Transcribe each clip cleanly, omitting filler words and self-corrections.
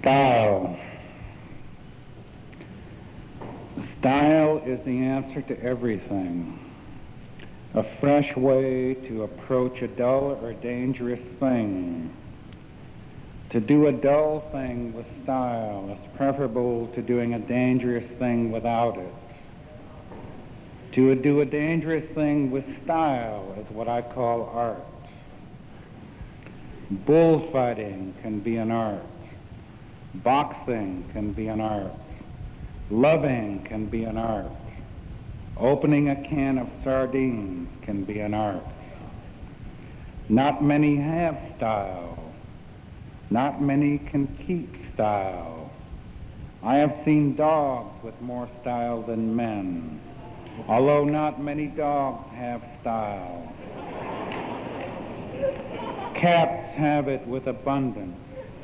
Style. Style is the answer to everything. A fresh way to approach a dull or dangerous thing. To do a dull thing with style is preferable to doing a dangerous thing without it. To do a dangerous thing with style is what I call art. Bullfighting can be an art. Boxing can be an art. Loving can be an art. Opening a can of sardines can be an art. Not many have style. Not many can keep style. I have seen dogs with more style than men, although not many dogs have style. Cats have it with abundance.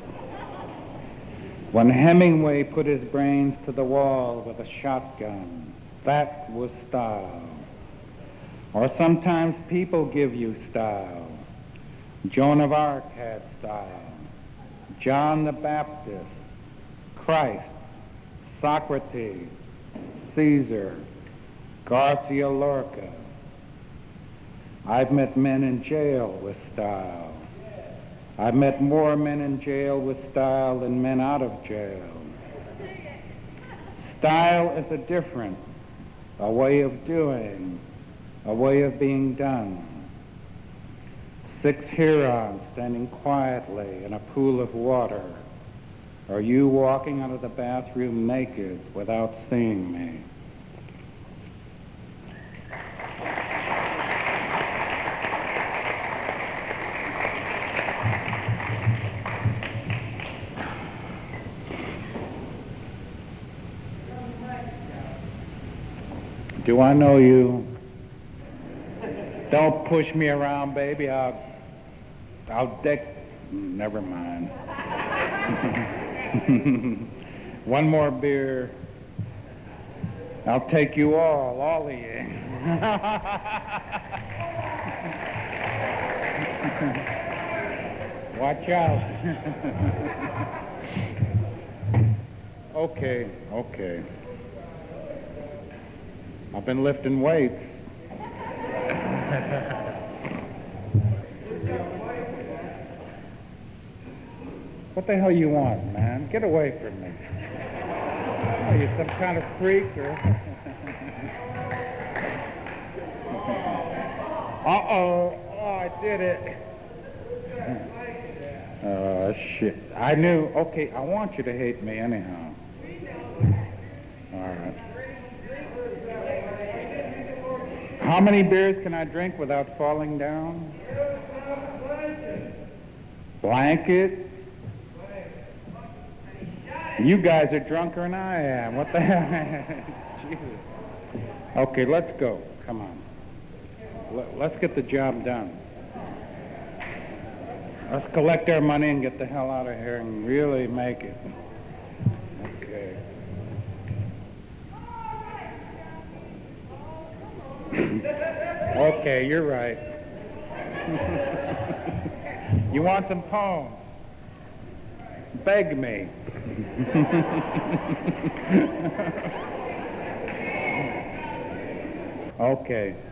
When Hemingway put his brains to the wall with a shotgun, that was style. Or sometimes people give you style. Joan of Arc had style. John the Baptist, Christ, Socrates, Caesar, Garcia Lorca. I've met men in jail with style. I've met more men in jail with style than men out of jail. Style is a difference, a way of doing, a way of being done. 6 Hurons standing quietly in a pool of water, or you walking out of the bathroom naked without seeing me. Do I know you? Don't push me around, baby. I'll dick. Never mind. One more beer. I'll take you all of you. Watch out. Okay. I've been lifting weights. What the hell you want, man? Get away from me. Are you some kind of freak or? Uh-oh. Oh, I did it. Oh, shit. I knew. Okay, I want you to hate me anyhow. All right. How many beers can I drink without falling down? Blanket? You guys are drunker than I am. What the hell? Jesus. Okay, let's go. Come on. Let's get the job done. Let's collect our money and get the hell out of here and really make it. Okay. Okay, you're right. You want some poems? Beg me. Okay.